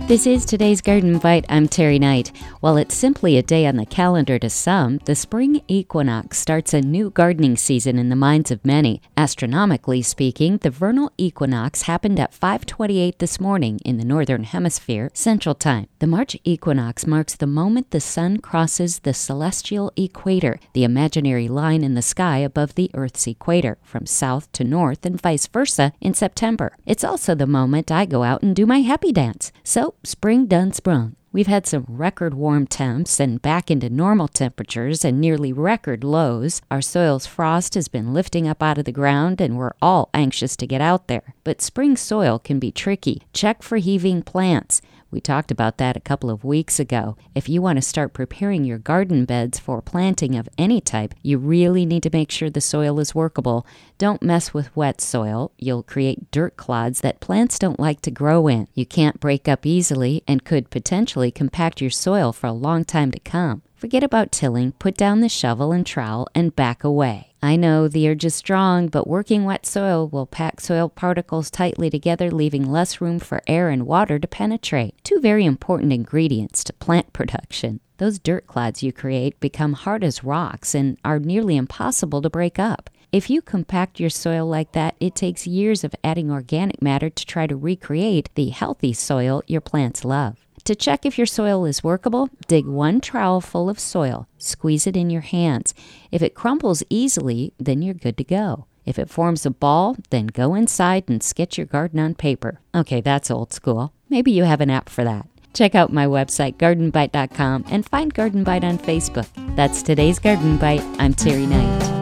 This is today's Garden Bite. I'm Terry Knight. While it's simply a day on the calendar to some, the spring equinox starts a new gardening season in the minds of many. Astronomically speaking, the vernal equinox happened at 5:28 this morning in the Northern Hemisphere, Central Time. The March equinox marks the moment the sun crosses the celestial equator, the imaginary line in the sky above the Earth's equator, from south to north and vice versa in September. It's also the moment I go out and do my happy dance. So, spring done sprung. We've had some record warm temps and back into normal temperatures and nearly record lows. Our soil's frost has been lifting up out of the ground and we're all anxious to get out there. But spring soil can be tricky. Check for heaving plants. We talked about that a couple of weeks ago. If you want to start preparing your garden beds for planting of any type, you really need to make sure the soil is workable. Don't mess with wet soil. You'll create dirt clods that plants don't like to grow in. You can't break up easily and could potentially compact your soil for a long time to come. Forget about tilling, put down the shovel and trowel, and back away. I know the urge is strong, but working wet soil will pack soil particles tightly together, leaving less room for air and water to penetrate. Two very important ingredients to plant production. Those dirt clods you create become hard as rocks and are nearly impossible to break up. If you compact your soil like that, it takes years of adding organic matter to try to recreate the healthy soil your plants love. To check if your soil is workable, dig one trowel full of soil. Squeeze it in your hands. If it crumbles easily, then you're good to go. If it forms a ball, then go inside and sketch your garden on paper. Okay, that's old school. Maybe you have an app for that. Check out my website, gardenbite.com, and find Garden Bite on Facebook. That's today's Garden Bite. I'm Terry Knight.